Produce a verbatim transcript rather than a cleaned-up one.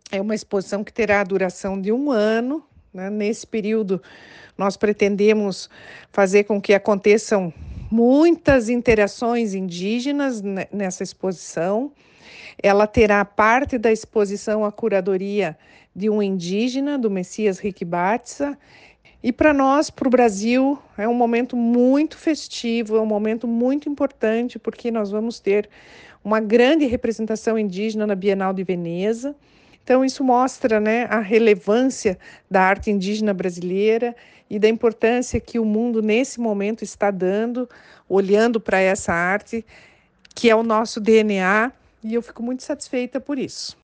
É uma exposição que terá a duração de um ano, né? Nesse período, nós pretendemos fazer com que aconteçam muitas interações indígenas ne- nessa exposição. Ela terá parte da exposição a curadoria de um indígena, do Messias Riquibatsa. E para nós, para o Brasil, é um momento muito festivo, é um momento muito importante, porque nós vamos ter uma grande representação indígena na Bienal de Veneza. Então, isso mostra, né, a relevância da arte indígena brasileira e da importância que o mundo, nesse momento, está dando, olhando para essa arte, que é o nosso D N A, e eu fico muito satisfeita por isso.